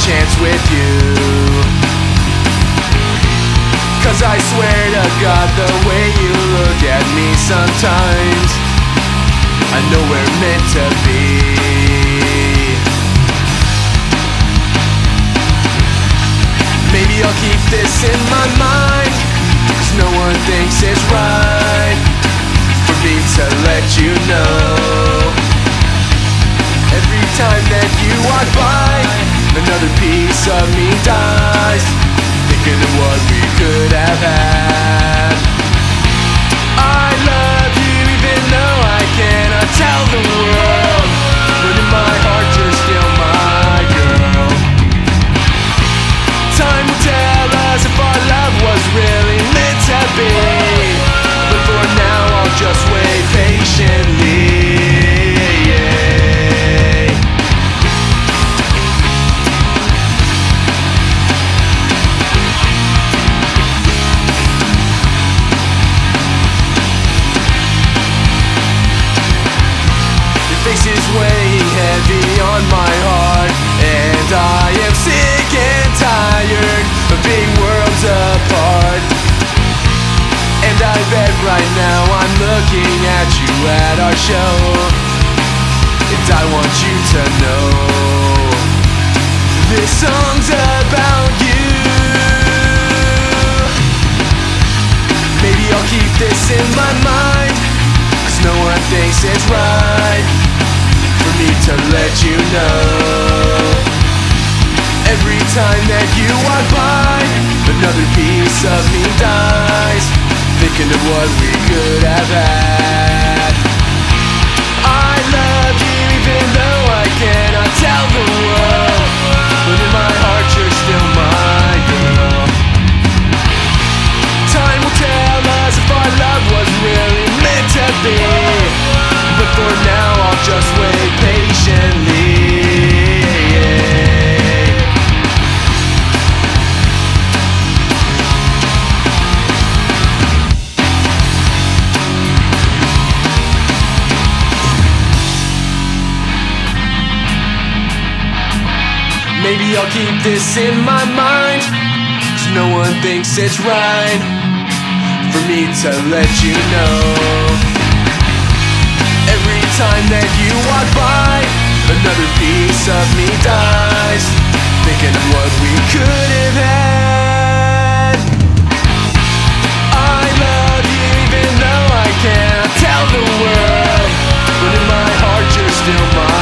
chance with you. 'Cause I swear to God, the way you look at me sometimes, I know we're meant to be. Maybe I'll keep this in my mind, 'cause no one thinks it's right for me to let you know. Every time that you walk by, another piece of me dies, thinking of what we could have had. I love you even though I cannot tell the world, but in my heart you're still my girl. Time will tell us if our love was really meant to be, but for now I'll just wait patiently. Face is weighing heavy on my heart, and I am sick and tired of being worlds apart. And I bet right now I'm looking at you at our show, and I want you to know this song's about you. Maybe I'll keep this in my mind, 'cause no one thinks it's right for me to let you know. Every time that you walk by, another piece of me dies, thinking of what we could have had. I love you even though I cannot tell the world, but in my heart you're still my girl. Time will tell us if our love was really meant to be, but for now I'll just wait patiently. Maybe I'll keep this in my mind, 'cause no one thinks it's right for me to let you know. Every time that you walk by, another piece of me dies, thinking of what we could have had. I love you even though I can't tell the world, but in my heart you're still mine.